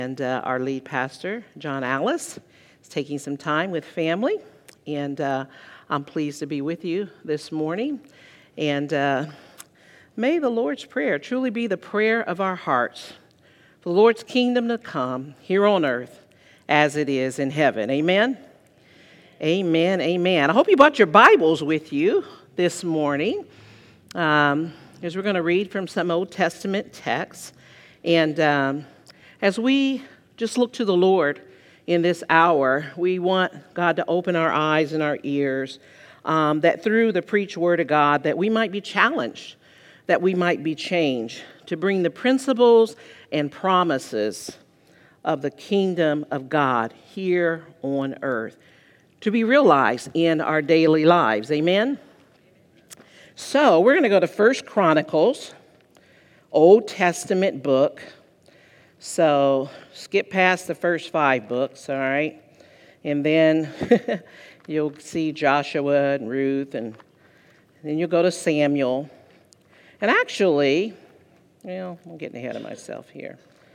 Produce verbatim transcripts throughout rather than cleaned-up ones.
And uh, our lead pastor, John Alice, is taking some time with family. And uh, I'm pleased to be with you this morning. And uh, may the Lord's Prayer truly be the prayer of our hearts, for the Lord's kingdom to come here on earth as it is in heaven. Amen? Amen, amen. I hope you brought your Bibles with you this morning, um, as we're going to read from some Old Testament texts. And um, as we just look to the Lord in this hour, we want God to open our eyes and our ears, um, that through the preached word of God, that we might be challenged, that we might be changed, to bring the principles and promises of the kingdom of God here on earth to be realized in our daily lives. Amen? So we're going to go to First Chronicles, Old Testament book. So skip past the first five books, all right? And then you'll see Joshua and Ruth, and then you'll go to Samuel. And actually, well, I'm getting ahead of myself here.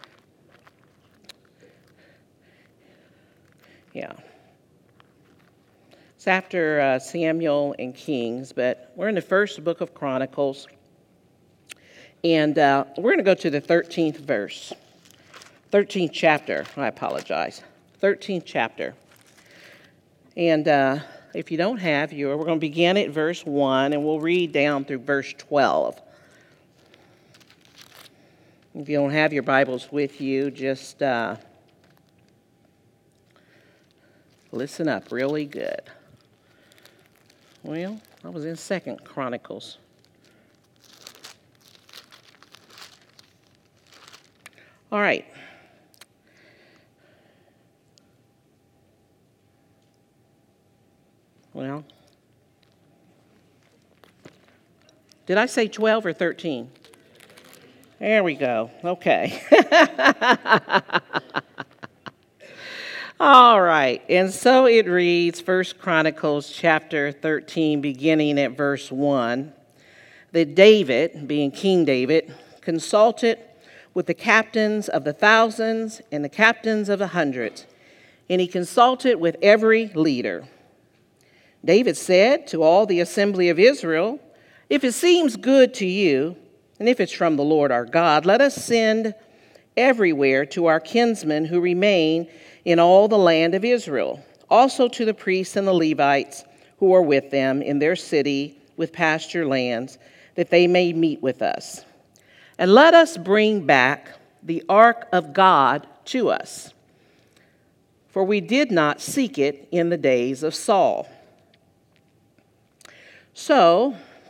Yeah. It's after uh, Samuel and Kings, but we're in the first book of Chronicles. And uh, we're going to go to the thirteenth verse. thirteenth chapter, I apologize. thirteenth chapter. And uh, if you don't have your, we're going to begin at verse one, and we'll read down through verse twelve. If you don't have your Bibles with you, just uh, listen up really good. Well, I was in Second Chronicles. All right. Well, did I say twelve or thirteen? There we go. Okay. All right. And so it reads, First Chronicles chapter thirteen, beginning at verse one, that David, being King David, consulted with the captains of the thousands and the captains of the hundreds, and he consulted with every leader. David said to all the assembly of Israel, "If it seems good to you, and if it's from the Lord our God, let us send everywhere to our kinsmen who remain in all the land of Israel, also to the priests and the Levites who are with them in their city with pasture lands, that they may meet with us. And let us bring back the ark of God to us, for we did not seek it in the days of Saul." So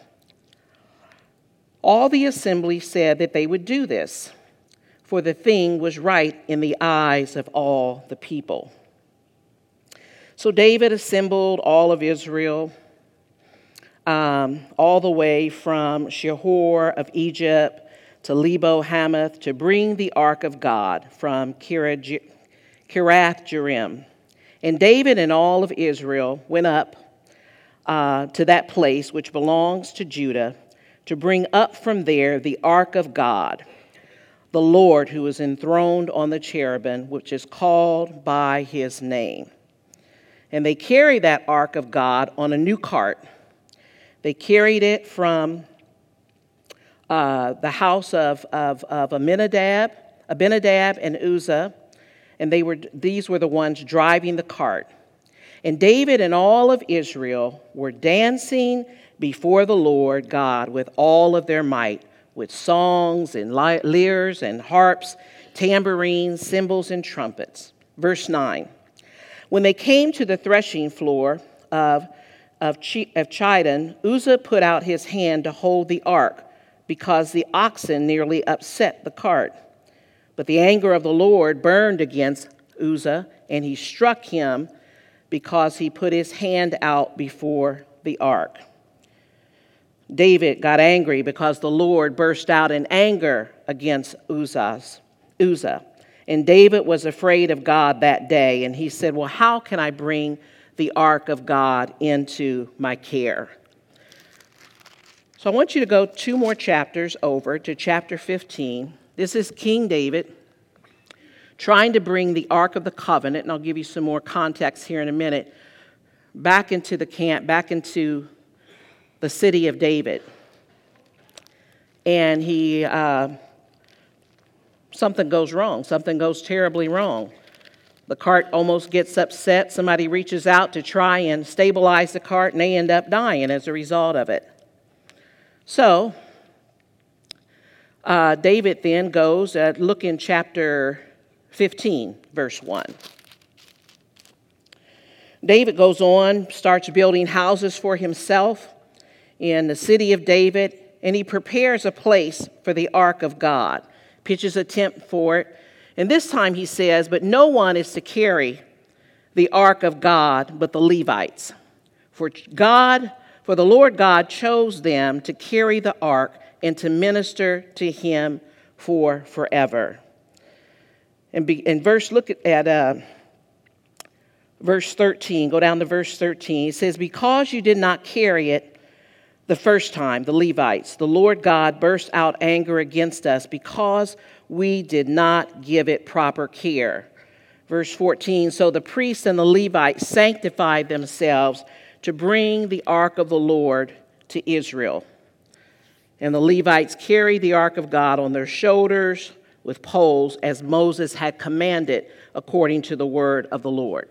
all the assembly said that they would do this, for the thing was right in the eyes of all the people. So David assembled all of Israel, um, all the way from Shihor of Egypt to Lebo Hamath, to bring the ark of God from Kirath Jearim. And David and all of Israel went up uh, to that place which belongs to Judah, to bring up from there the ark of God, the Lord who is enthroned on the cherubim, which is called by his name. And they carried that ark of God on a new cart. They carried it from uh, the house of, of, of Abinadab, Abinadab and Uzzah, and they were these were the ones driving the cart. And David and all of Israel were dancing before the Lord God with all of their might, with songs and lyres and harps, tambourines, cymbals, and trumpets. Verse nine. When they came to the threshing floor of, of, Ch- of Chidon, Uzzah put out his hand to hold the ark, because the oxen nearly upset the cart. But the anger of the Lord burned against Uzzah, and he struck him because he put his hand out before the ark. David got angry because the Lord burst out in anger against Uzzah's, Uzzah. And David was afraid of God that day, and he said, "Well, how can I bring the ark of God into my care?" So I want you to go two more chapters over to chapter fifteen. This is King David trying to bring the Ark of the Covenant, and I'll give you some more context here in a minute, back into the camp, back into the city of David. And he, uh, something goes wrong. Something goes terribly wrong. The cart almost gets upset. Somebody reaches out to try and stabilize the cart, and they end up dying as a result of it. So, uh, David then goes, uh, look in chapter fifteen, verse one. David goes on, starts building houses for himself in the city of David, and he prepares a place for the ark of God, pitches a tent for it. And this time he says, but no one is to carry the ark of God but the Levites. For God, for the Lord God chose them to carry the ark and to minister to him for forever. And be, in verse, look at, at uh, verse thirteen, go down to verse thirteen. It says, because you did not carry it the first time, the Levites, the Lord God burst out anger against us because we did not give it proper care. Verse fourteen, so the priests and the Levites sanctified themselves to bring the ark of the Lord to Israel. And the Levites carried the ark of God on their shoulders with poles as Moses had commanded according to the word of the Lord.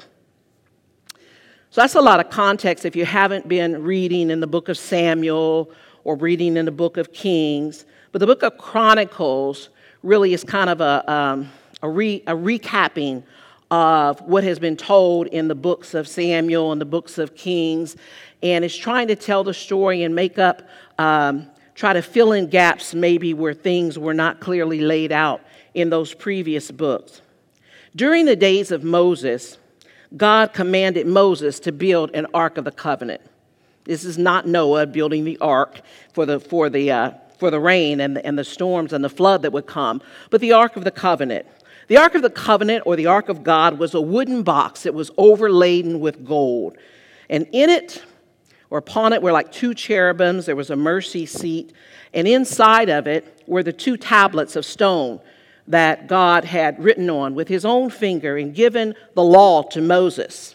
So that's a lot of context if you haven't been reading in the book of Samuel or reading in the book of Kings. But the book of Chronicles really is kind of a, um, a, re, a recapping of what has been told in the books of Samuel and the books of Kings. And it's trying to tell the story and make up, um, try to fill in gaps maybe where things were not clearly laid out in those previous books. During the days of Moses, God commanded Moses to build an Ark of the Covenant. This is not Noah building the ark for the for the uh, for the rain and the, and the storms and the flood that would come, but the Ark of the Covenant. The Ark of the Covenant, or the Ark of God, was a wooden box that was overladen with gold, and in it, or upon it, were like two cherubims. There was a mercy seat, and inside of it were the two tablets of stone that God had written on with his own finger and given the law to Moses.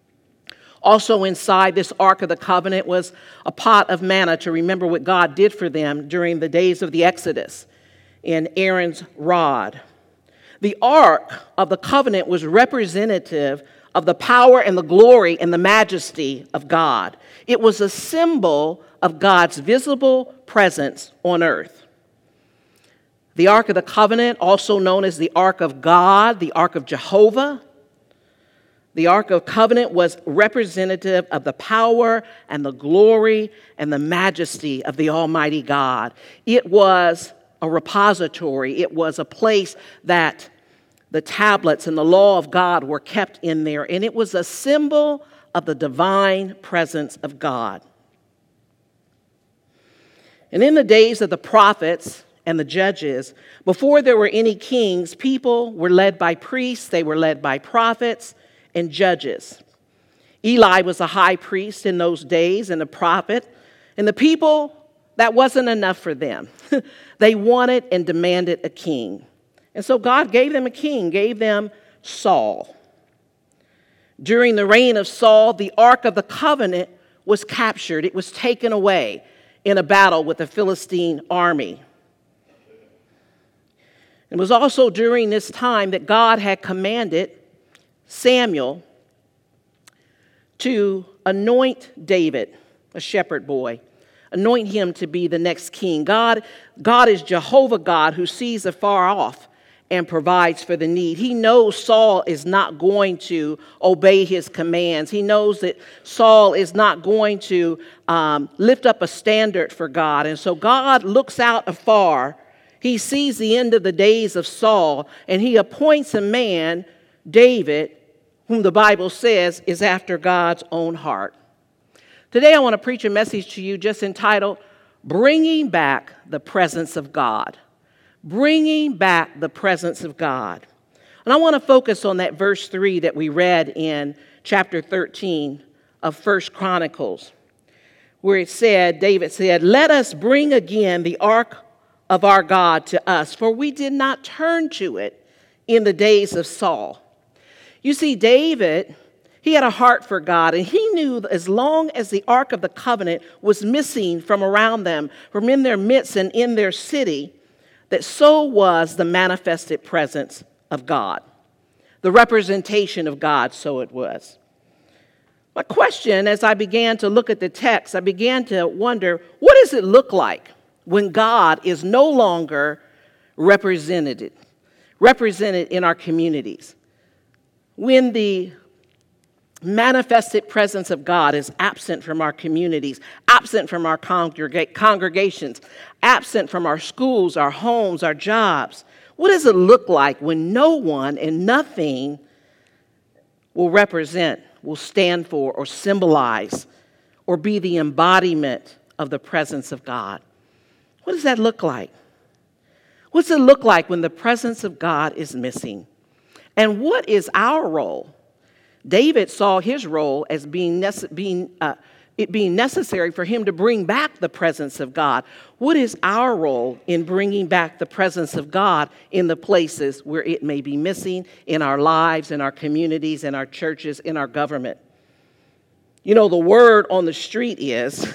Also inside this Ark of the Covenant was a pot of manna to remember what God did for them during the days of the Exodus in Aaron's rod. The Ark of the Covenant was representative of the power and the glory and the majesty of God. It was a symbol of God's visible presence on earth. The Ark of the Covenant, also known as the Ark of God, the Ark of Jehovah. The Ark of Covenant was representative of the power and the glory and the majesty of the Almighty God. It was a repository. It was a place that the tablets and the law of God were kept in there, and it was a symbol of the divine presence of God. And in the days of the prophets and the judges, before there were any kings, people were led by priests, they were led by prophets and judges. Eli was a high priest in those days and a prophet, and the people, that wasn't enough for them. They wanted and demanded a king. And so God gave them a king, gave them Saul. During the reign of Saul, the Ark of the Covenant was captured. It was taken away in a battle with the Philistine army. It was also during this time that God had commanded Samuel to anoint David, a shepherd boy, anoint him to be the next king. God, God is Jehovah God, who sees afar off and provides for the need. He knows Saul is not going to obey his commands. He knows that Saul is not going to um, lift up a standard for God. And so God looks out afar. He sees the end of the days of Saul, and he appoints a man, David, whom the Bible says is after God's own heart. Today I want to preach a message to you just entitled, Bringing Back the Presence of God. Bringing back the presence of God. And I want to focus on that verse three that we read in chapter thirteen of First Chronicles, where it said, David said, let us bring again the ark of our God to us, for we did not turn to it in the days of Saul. You see, David, he had a heart for God, and he knew that as long as the Ark of the Covenant was missing from around them, from in their midst and in their city, that so was the manifested presence of God. The representation of God, so it was. My question, as I began to look at the text, I began to wonder, what does it look like when God is no longer represented, represented in our communities? When the manifested presence of God is absent from our communities, absent from our congrega- congregations, absent from our schools, our homes, our jobs. What does it look like when no one and nothing will represent, will stand for, or symbolize, or be the embodiment of the presence of God? What does that look like? What does it look like when the presence of God is missing? And what is our role? David saw his role as being, nece- being uh, it being necessary for him to bring back the presence of God. What is our role in bringing back the presence of God in the places where it may be missing in our lives, in our communities, in our churches, in our government? You know, the word on the street is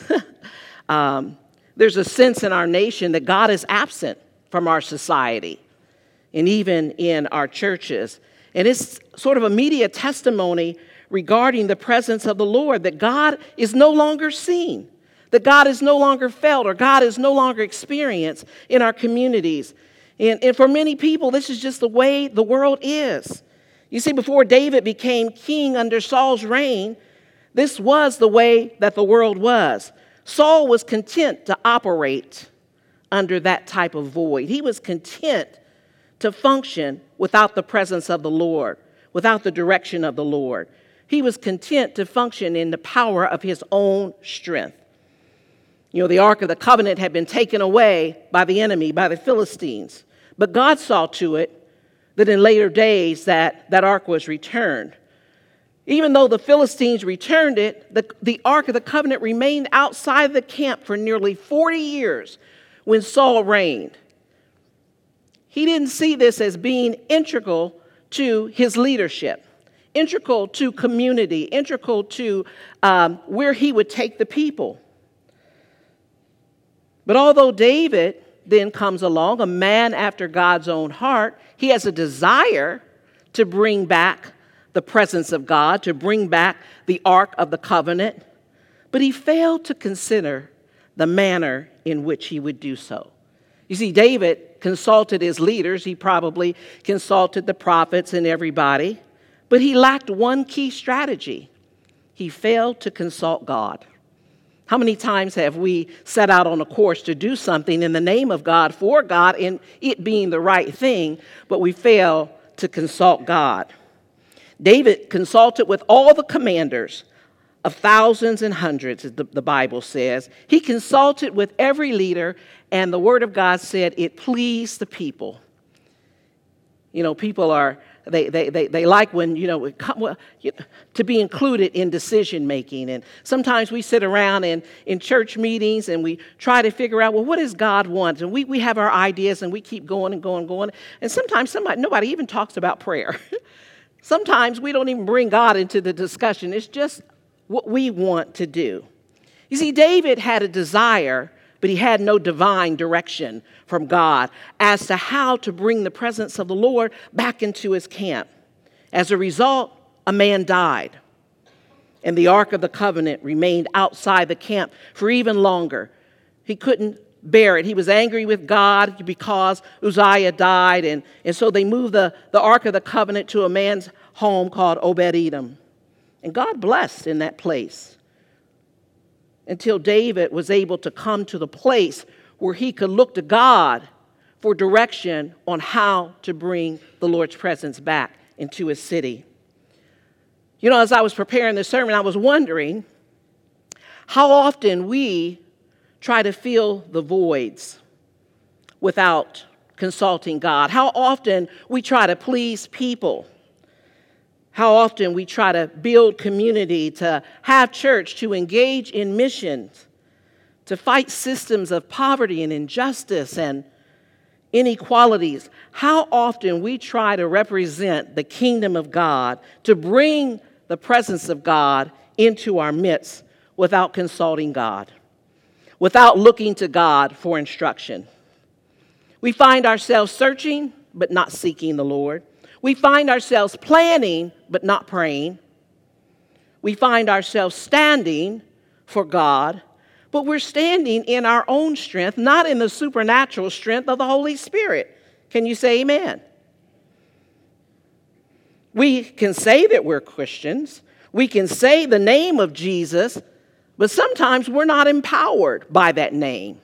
um, there's a sense in our nation that God is absent from our society and even in our churches. And it's sort of a media testimony regarding the presence of the Lord, that God is no longer seen, that God is no longer felt, or God is no longer experienced in our communities. And, and for many people, this is just the way the world is. You see, before David became king under Saul's reign, this was the way that the world was. Saul was content to operate under that type of void. He was content to function without the presence of the Lord, without the direction of the Lord. He was content to function in the power of his own strength. You know, the Ark of the Covenant had been taken away by the enemy, by the Philistines. But God saw to it that in later days that, that Ark was returned. Even though the Philistines returned it, the, the Ark of the Covenant remained outside the camp for nearly forty years when Saul reigned. He didn't see this as being integral to his leadership, integral to community, integral to um, where he would take the people. But although David then comes along, a man after God's own heart, he has a desire to bring back the presence of God, to bring back the Ark of the Covenant, but he failed to consider the manner in which he would do so. You see, David consulted his leaders. He probably consulted the prophets and everybody, but he lacked one key strategy. He failed to consult God. How many times have we set out on a course to do something in the name of God, for God, and it being the right thing, but we fail to consult God? David consulted with all the commanders of thousands and hundreds, as the, the Bible says. He consulted with every leader, and the Word of God said it pleased the people. You know, people are, they they they, they like when, you know, it come, well, you, to be included in decision making. And sometimes we sit around in, in church meetings and we try to figure out, well, what does God want? And we, we have our ideas and we keep going and going and going. And sometimes somebody, nobody even talks about prayer. Sometimes we don't even bring God into the discussion. It's just what we want to do. You see, David had a desire, but he had no divine direction from God as to how to bring the presence of the Lord back into his camp. As a result, a man died, and the Ark of the Covenant remained outside the camp for even longer. He couldn't bear it. He was angry with God because Uzziah died, and, and so they moved the, the Ark of the Covenant to a man's home called Obed-Edom. And God blessed in that place until David was able to come to the place where he could look to God for direction on how to bring the Lord's presence back into his city. You know, as I was preparing this sermon, I was wondering how often we try to fill the voids without consulting God. How often we try to please people. How often we try to build community, to have church, to engage in missions, to fight systems of poverty and injustice, and inequalities, how often we try to represent the kingdom of God, to bring the presence of God into our midst without consulting God, without looking to God for instruction. We find ourselves searching, but not seeking the Lord. We find ourselves planning, but not praying. We find ourselves standing for God, but we're standing in our own strength, not in the supernatural strength of the Holy Spirit. Can you say amen? We can say that we're Christians. We can say the name of Jesus, but sometimes we're not empowered by that name.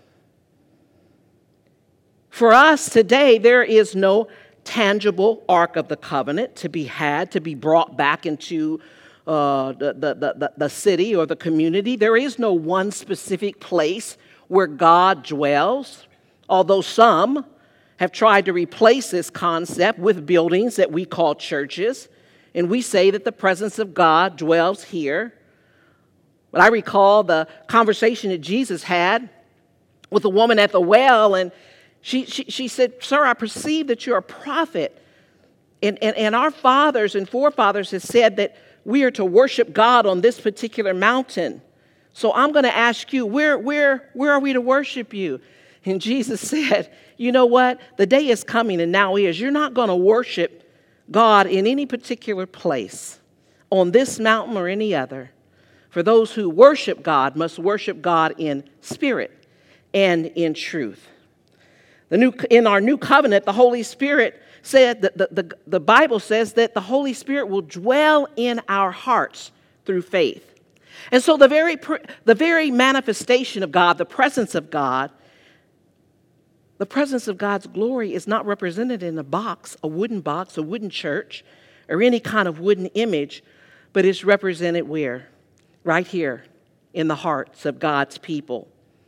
For us today, there is no tangible Ark of the Covenant to be had, to be brought back into uh, the, the, the, the city or the community. There is no one specific place where God dwells, although some have tried to replace this concept with buildings that we call churches, and we say that the presence of God dwells here. But I recall the conversation that Jesus had with a woman at the well, and she, she, she said, "Sir, I perceive that you're a prophet. And, and, and our fathers and forefathers have said that we are to worship God on this particular mountain. So I'm going to ask you, where, where, where are we to worship you?" And Jesus said, "You know what? The day is coming, and now is. You're not going to worship God in any particular place, on this mountain or any other. For those who worship God must worship God in spirit and in truth." The new, in our new covenant, the Holy Spirit said, that the, the, the Bible says that the Holy Spirit will dwell in our hearts through faith. And so the very, the very manifestation of God, the presence of God, the presence of God's glory is not represented in a box, a wooden box, a wooden church, or any kind of wooden image, but it's represented where? Right here in the hearts of God's people,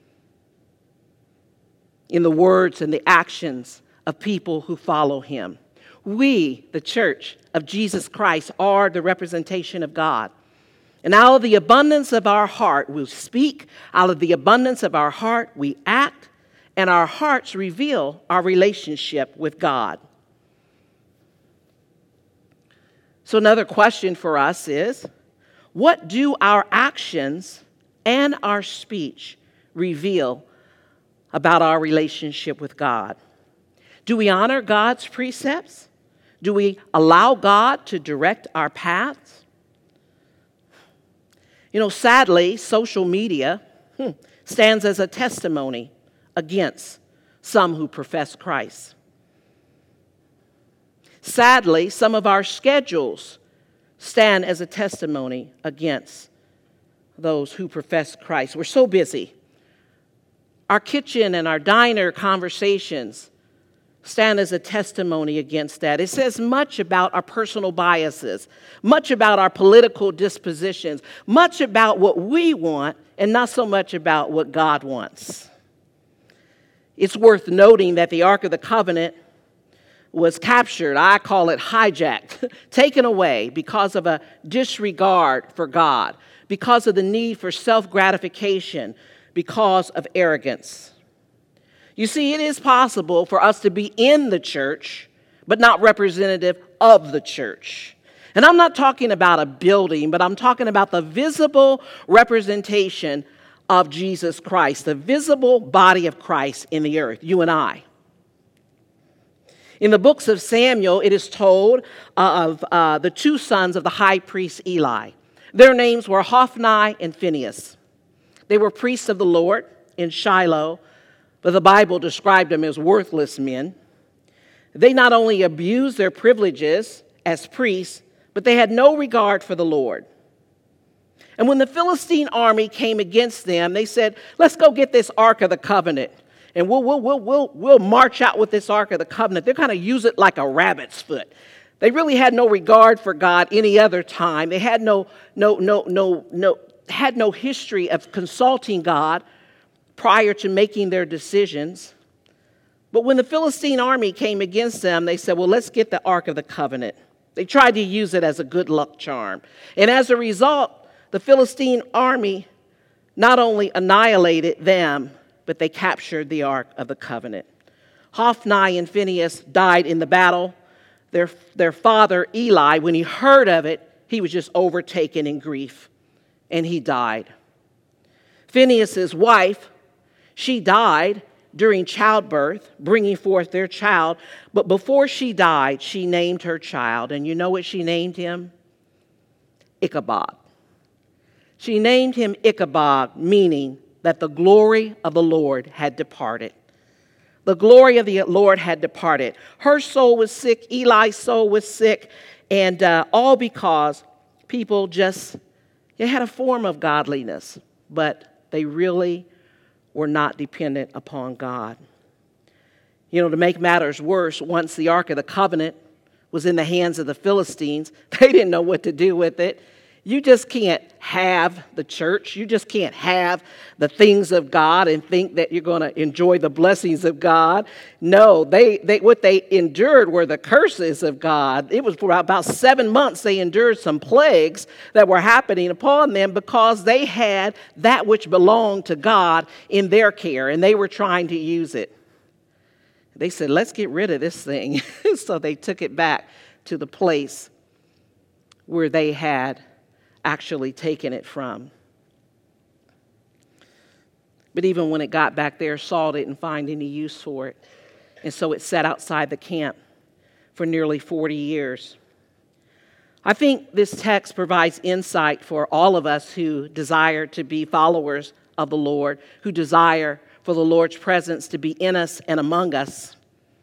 in the words and the actions of people who follow him. We, the church of Jesus Christ, are the representation of God. And out of the abundance of our heart, we speak. Out of the abundance of our heart, we act. And our hearts reveal our relationship with God. So another question for us is, what do our actions and our speech reveal about our relationship with God? Do we honor God's precepts? Do we allow God to direct our paths? You know, sadly, social media hmm, stands as a testimony against some who profess Christ. Sadly, some of our schedules stand as a testimony against those who profess Christ. We're so busy. Our kitchen and our diner conversations stand as a testimony against that. It says much about our personal biases, much about our political dispositions, much about what we want, and not so much about what God wants. It's worth noting that the Ark of the Covenant was captured, I call it hijacked, taken away because of a disregard for God, because of the need for self-gratification, because of arrogance. You see, it is possible for us to be in the church, but not representative of the church. And I'm not talking about a building, but I'm talking about the visible representation of Jesus Christ, the visible body of Christ in the earth, you and I. In the books of Samuel, it is told of uh, the two sons of the high priest Eli. Their names were Hophni and Phinehas. They were priests of the Lord in Shiloh, but the Bible described them as worthless men. They not only abused their privileges as priests, but they had no regard for the Lord. And when the Philistine army came against them, they said, "Let's go get this Ark of the Covenant, and we'll, we'll, we'll, we'll, we'll march out with this Ark of the Covenant." They're kind of use it like a rabbit's foot. They really had no regard for God any other time. They had no, no, no, no, no, had no history of consulting God prior to making their decisions. But when the Philistine army came against them, they said, "Well, let's get the Ark of the Covenant." They tried to use it as a good luck charm. And as a result, the Philistine army not only annihilated them, but they captured the Ark of the Covenant. Hophni and Phinehas died in the battle. Their, their father, Eli, when he heard of it, he was just overtaken in grief, and he died. Phinehas' wife, she died during childbirth, bringing forth their child. But before she died, she named her child. And you know what she named him? Ichabod. She named him Ichabod, meaning that the glory of the Lord had departed. The glory of the Lord had departed. Her soul was sick. Eli's soul was sick. And uh, all because people just, they had a form of godliness, but they really were not dependent upon God. You know, to make matters worse, once the Ark of the Covenant was in the hands of the Philistines, they didn't know what to do with it. You just can't have the church. You just can't have the things of God and think that you're going to enjoy the blessings of God. No, they, they what they endured were the curses of God. It was for about seven months they endured some plagues that were happening upon them because they had that which belonged to God in their care, and they were trying to use it. They said, let's get rid of this thing. So they took it back to the place where they had actually taken it from. But even when it got back there, Saul didn't find any use for it. And so it sat outside the camp for nearly forty years. I think this text provides insight for all of us who desire to be followers of the Lord, who desire for the Lord's presence to be in us and among us.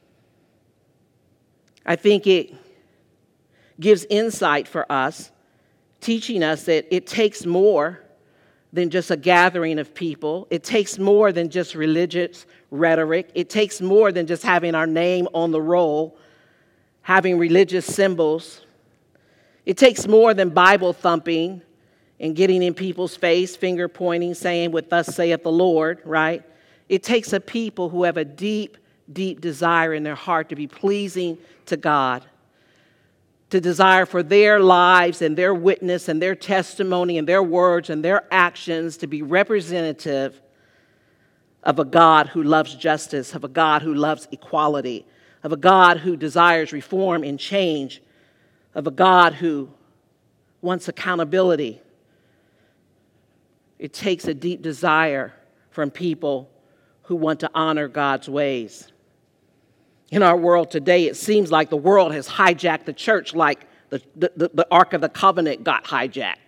I think it gives insight for us, teaching us that it takes more than just a gathering of people. It takes more than just religious rhetoric. It takes more than just having our name on the roll, having religious symbols. It takes more than Bible thumping and getting in people's face, finger pointing, saying what thus saith the Lord, right? It takes a people who have a deep, deep desire in their heart to be pleasing to God, to desire for their lives and their witness and their testimony and their words and their actions to be representative of a God who loves justice, of a God who loves equality, of a God who desires reform and change, of a God who wants accountability. It takes a deep desire from people who want to honor God's ways. In our world today, it seems like the world has hijacked the church like the, the, the Ark of the Covenant got hijacked.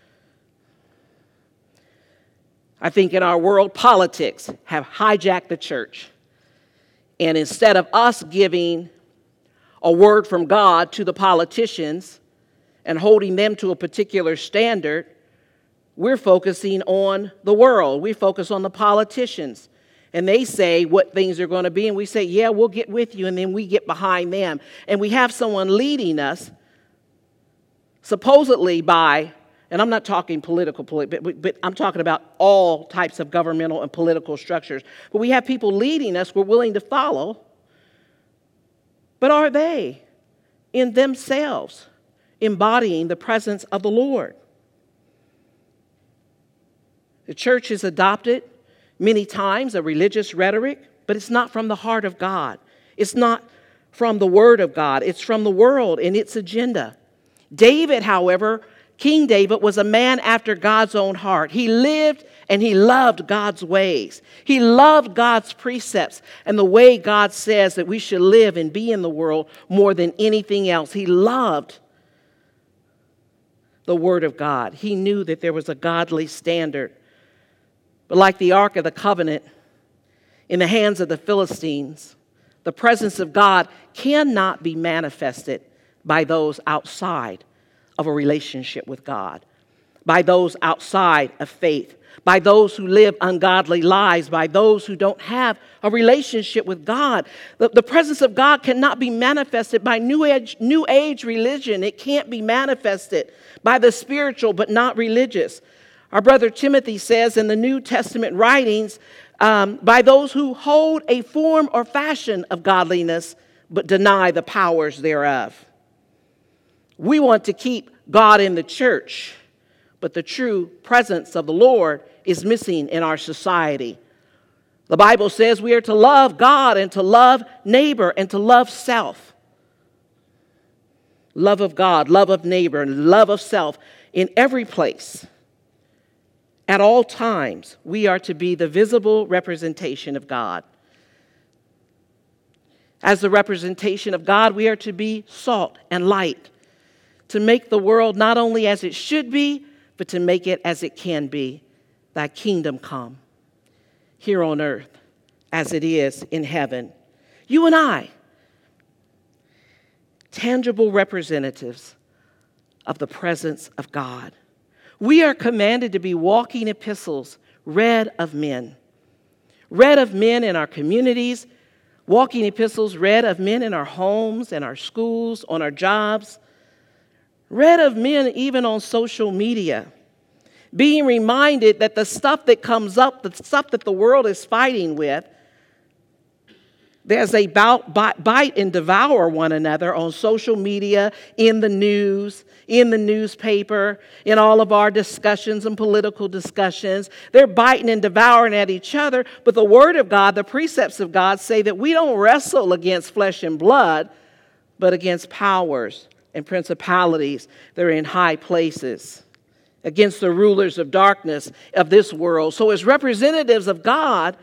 I think in our world, politics have hijacked the church. And instead of us giving a word from God to the politicians and holding them to a particular standard, we're focusing on the world. We focus on the politicians. And they say what things are going to be, and we say, yeah, we'll get with you, and then we get behind them. And we have someone leading us, supposedly by, and I'm not talking political, but, but I'm talking about all types of governmental and political structures. But we have people leading us we're willing to follow. But are they, in themselves, embodying the presence of the Lord? The church has adopted many times a religious rhetoric, but it's not from the heart of God. It's not from the word of God. It's from the world and its agenda. David, however, King David was a man after God's own heart. He lived and he loved God's ways. He loved God's precepts and the way God says that we should live and be in the world more than anything else. He loved the word of God. He knew that there was a godly standard. But like the Ark of the Covenant in the hands of the Philistines, the presence of God cannot be manifested by those outside of a relationship with God, by those outside of faith, by those who live ungodly lives, by those who don't have a relationship with God. The, the presence of God cannot be manifested by new age, new age religion. It can't be manifested by the spiritual but not religious. Our brother Timothy says in the New Testament writings, um, by those who hold a form or fashion of godliness, but deny the powers thereof. We want to keep God in the church, but the true presence of the Lord is missing in our society. The Bible says we are to love God and to love neighbor and to love self. Love of God, love of neighbor, and love of self in every place. At all times, we are to be the visible representation of God. As the representation of God, we are to be salt and light, to make the world not only as it should be, but to make it as it can be. Thy kingdom come here on earth as it is in heaven. You and I, tangible representatives of the presence of God. We are commanded to be walking epistles read of men. Read of men in our communities, walking epistles read of men in our homes and our schools, on our jobs. Read of men even on social media. Being reminded that the stuff that comes up, the stuff that the world is fighting with, there's a bout, bite and devour one another on social media, in the news, in the newspaper, in all of our discussions and political discussions. They're biting and devouring at each other. But the Word of God, the precepts of God say that we don't wrestle against flesh and blood, but against powers and principalities that are in high places, against the rulers of darkness of this world. So as representatives of God,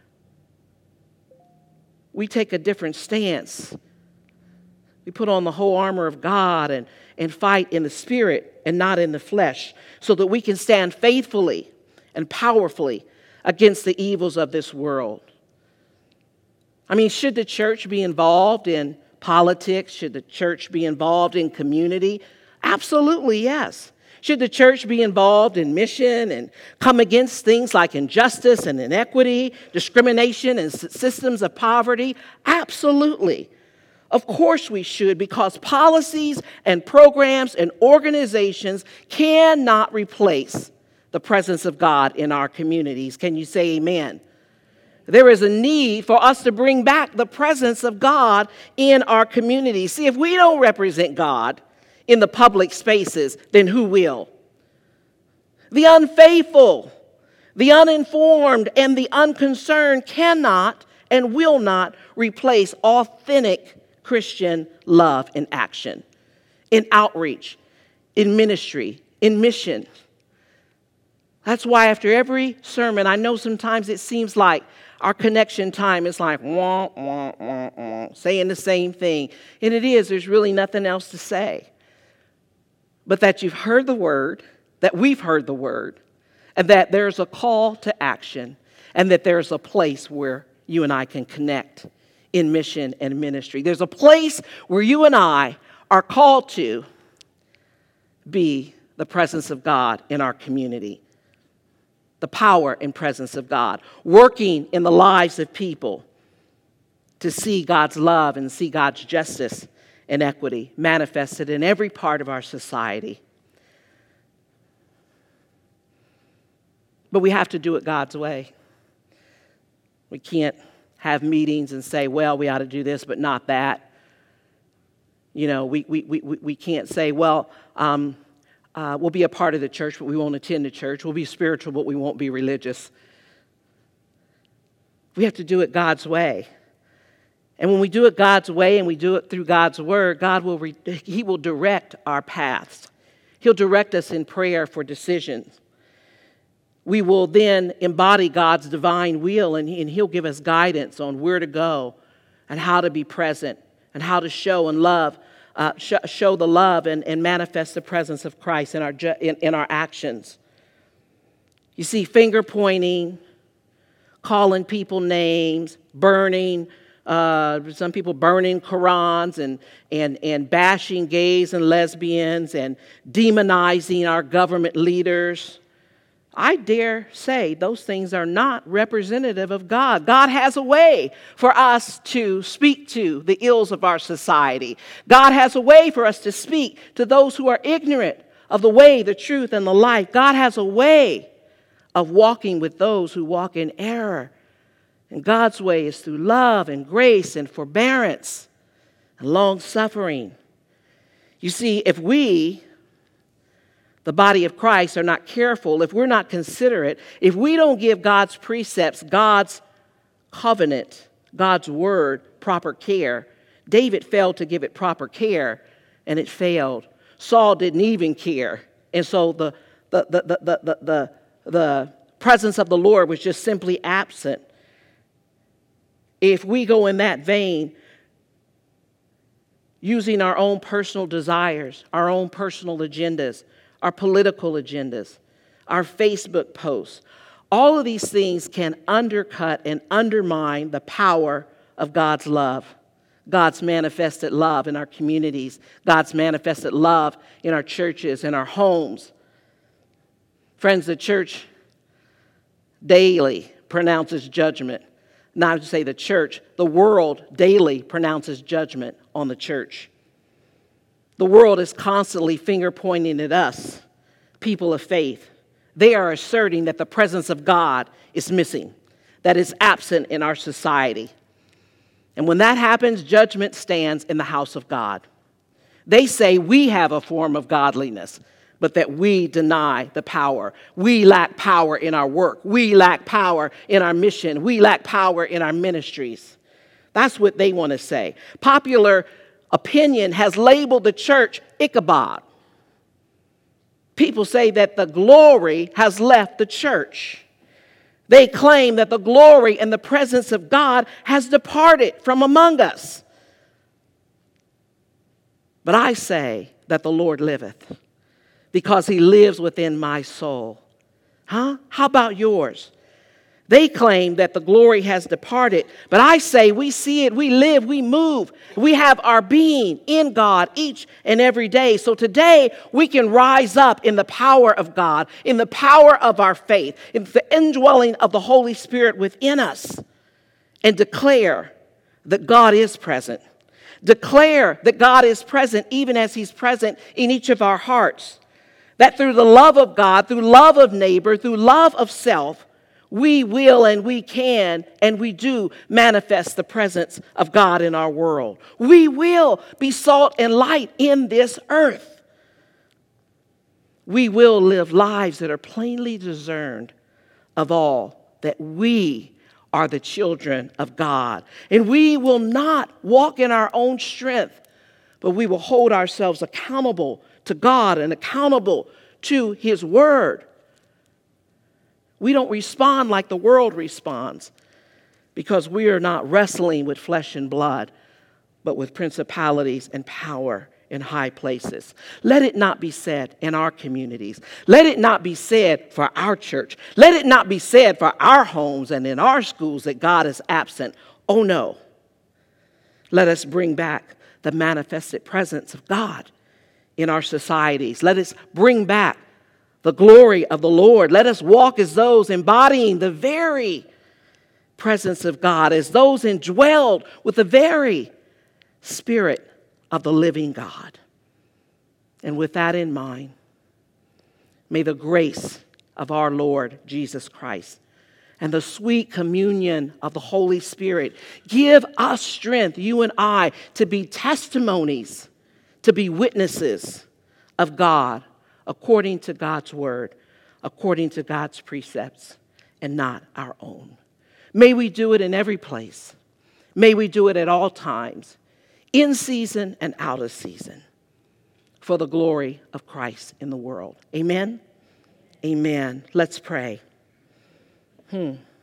we take a different stance. We put on the whole armor of God and, and fight in the spirit and not in the flesh, so that we can stand faithfully and powerfully against the evils of this world. I mean, should the church be involved in politics? Should the church be involved in community? Absolutely, yes. Should the church be involved in mission and come against things like injustice and inequity, discrimination and systems of poverty? Absolutely. Of course we should, because policies and programs and organizations cannot replace the presence of God in our communities. Can you say amen? There is a need for us to bring back the presence of God in our communities. See, if we don't represent God in the public spaces, then who will? The unfaithful, the uninformed, and the unconcerned cannot and will not replace authentic Christian love in action, in outreach, in ministry, in mission. That's why after every sermon, I know sometimes it seems like our connection time is like wah, wah, wah, wah, saying the same thing. And it is, there's really nothing else to say. But that you've heard the word, that we've heard the word, and that there's a call to action, and that there's a place where you and I can connect in mission and ministry. There's a place where you and I are called to be the presence of God in our community, the power and presence of God, working in the lives of people to see God's love and see God's justice and equity manifested in every part of our society. But we have to do it God's way. We can't have meetings and say, well, we ought to do this, but not that. You know, we we we, we can't say, well, um, uh, we'll be a part of the church, but we won't attend the church. We'll be spiritual, but we won't be religious. We have to do it God's way. And when we do it God's way and we do it through God's word, God will re- He will direct our paths. He'll direct us in prayer for decisions. We will then embody God's divine will, and, he, and He'll give us guidance on where to go and how to be present and how to show and love, uh, sh- show the love and, and manifest the presence of Christ in our ju- in, in our actions. You see, finger pointing, calling people names, burning. Uh, some people burning Qurans and, and, and bashing gays and lesbians and demonizing our government leaders. I dare say those things are not representative of God. God has a way for us to speak to the ills of our society. God has a way for us to speak to those who are ignorant of the way, the truth, and the life. God has a way of walking with those who walk in error. And God's way is through love and grace and forbearance and long-suffering. You see, if we, the body of Christ, are not careful, if we're not considerate, if we don't give God's precepts God's covenant, God's word, proper care. David failed to give it proper care, and it failed. Saul didn't even care. And so the, the, the, the, the, the, the, the presence of the Lord was just simply absent. If we go in that vein, using our own personal desires, our own personal agendas, our political agendas, our Facebook posts, all of these things can undercut and undermine the power of God's love, God's manifested love in our communities, God's manifested love in our churches and our homes. Friends, the church daily pronounces judgment. Not to say the church, the world daily pronounces judgment on the church. The world is constantly finger pointing at us, people of faith. They are asserting that the presence of God is missing, that is absent in our society. And when that happens, judgment stands in the house of God. They say we have a form of godliness, but that we deny the power. We lack power in our work. We lack power in our mission. We lack power in our ministries. That's what they want to say. Popular opinion has labeled the church Ichabod. People say that the glory has left the church. They claim that the glory and the presence of God has departed from among us. But I say that the Lord liveth, because he lives within my soul. Huh? How about yours? They claim that the glory has departed, but I say we see it, we live, we move. We have our being in God each and every day. So today we can rise up in the power of God, in the power of our faith, in the indwelling of the Holy Spirit within us, and declare that God is present. Declare that God is present even as he's present in each of our hearts. That through the love of God, through love of neighbor, through love of self, we will and we can and we do manifest the presence of God in our world. We will be salt and light in this earth. We will live lives that are plainly discerned of all that we are the children of God. And we will not walk in our own strength, but we will hold ourselves accountable to God and accountable to his word. We don't respond like the world responds, because we are not wrestling with flesh and blood, but with principalities and power in high places. Let it not be said in our communities. Let it not be said for our church. Let it not be said for our homes and in our schools that God is absent. Oh no. Let us bring back the manifested presence of God in our societies. Let us bring back the glory of the Lord. Let us walk as those embodying the very presence of God, as those indwelled with the very Spirit of the living God. And with that in mind, may the grace of our Lord Jesus Christ and the sweet communion of the Holy Spirit give us strength, you and I, to be testimonies, to be witnesses of God, according to God's word, according to God's precepts, and not our own. May we do it in every place. May we do it at all times, in season and out of season, for the glory of Christ in the world. Amen? Amen. Let's pray. Hmm.